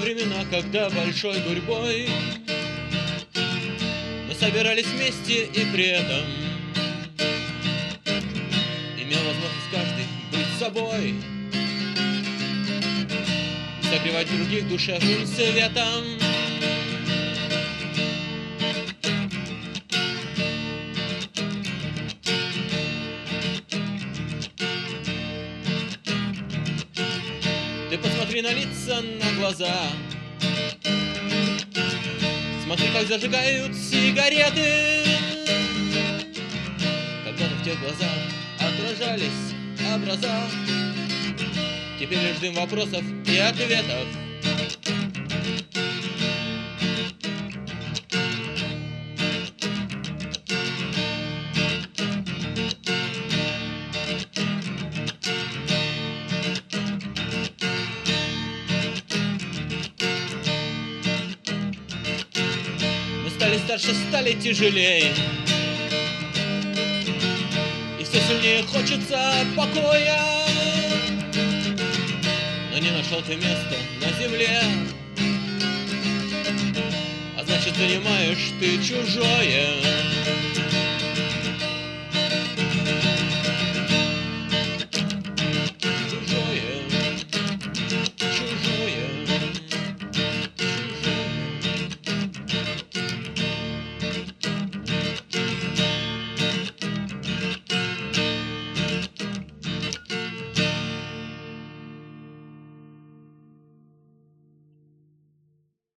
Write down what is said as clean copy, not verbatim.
времена, когда большой гурьбой мы собирались вместе и при этом имел возможность каждый быть собой, согревать других душевным светом. Ты посмотри на лица, на глаза, смотри, как зажигают сигареты. Когда-то в тех глазах отражались образа, теперь лишь дым вопросов и ответов. Стали старше, стали тяжелее, и все сильнее хочется покоя. Но не нашел ты места на земле, а значит, занимаешь ты чужое.